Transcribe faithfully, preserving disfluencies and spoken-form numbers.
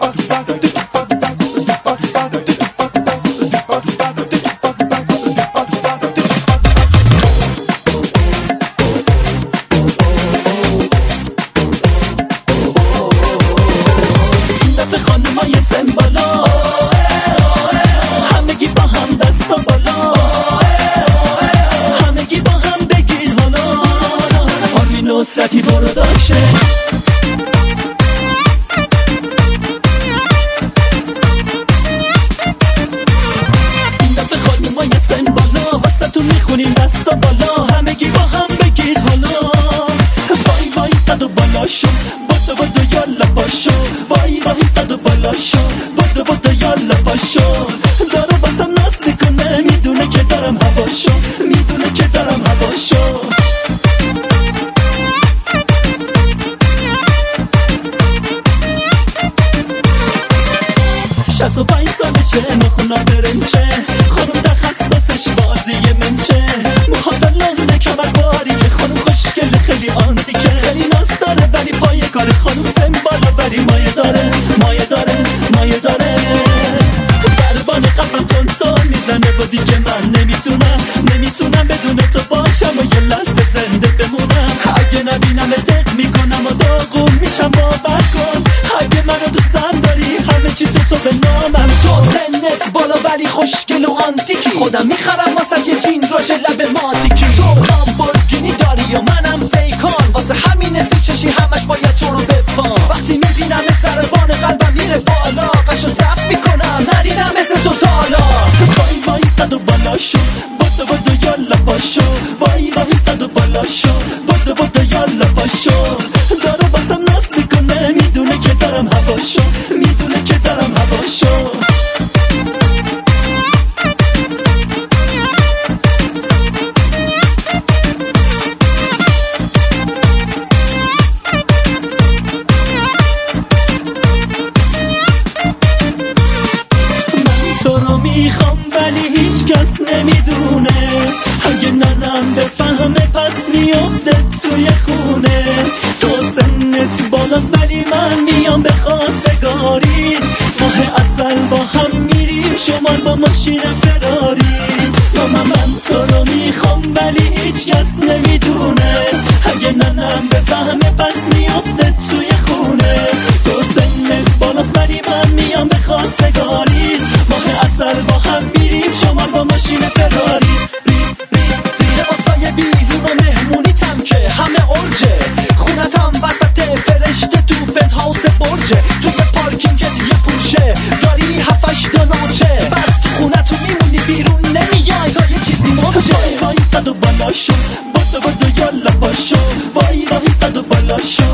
نصرتی برو داشه این دفعه خانمای سن بالا واسه تو میخونیم دستا بالا همگی با هم بگید حالا وای وای قد و بالا شو بدو بدو یالا پاشو وای وای قد و بالا شو بدو بدو یالا پاشو دارو باسم ناز میکنه میدونه که دارم هواشو میدونه که دارم هواشو شصت و پنج سالشه نخونا برنچه خانم تخصصش بازی منچه موها بلنده کمر باری که خانم خوشگل خیلی آنتیکه خیلی ناز داره ولی پای کار خانم سن بالا بری مایه داره مایه داره مایه داره ضربان قبرم تون تون میزنه و دیگه من نمیتونم نمیتونم بدون تو باشم و یه لحظه زنده بمونم اگه نبینم دق میکنم و داغون میشم باور کن اگه منو دوستم داری همه چی تو تو به نامم تو سنت بالا ولی خوشگل و آنتیکی خودم میخرم واسه یه جین راژ لب ماتیکی تو لامبورگینی داری و منم بیکان واسه همین سی چشی همش باید تو رو بفام وقتی میبینم ضربان قلبم میره بالا قشو صف میکنم ندیدم مثل تو تالا وای وای قد و بالا شو بدو بدو یالا پاشو وای وای قد و بالا شو بدو بدو یالا پاشو دارو باسم ناز میکنه میدونه که دارم هواشو میدونه که دارم هواشو میخوام ولی هیچ کس نمیدونه اگه ننم بفهمه پس میافته توی خونه تو سنت بالاست ولی من میام به خواستگاریت ماه اصل با هم میریم شمال با ماشین فراری ماما من تو رو میخوام ولی هیچ کس نمیدونه اگه ننم بفهمه پس میافته توی خونه تو سنت بالاست ولی من میام به خواستگاریت ماه اصل با هم میریم شمال با ماشین فراری ری ری ری لباسای بیرون و مهمونیتم که همه ارجه خونتم وسط فرشته تو پنت هاوس برجه توی پارکینگت یه پوشه داری هفتش داناچه بس تو خونه تو میمونی بیرون نمیای تا یه چیزی مرچه وای وای قد و بالا شو بدو بدو یالا پاشو وای وای قد و بالا شو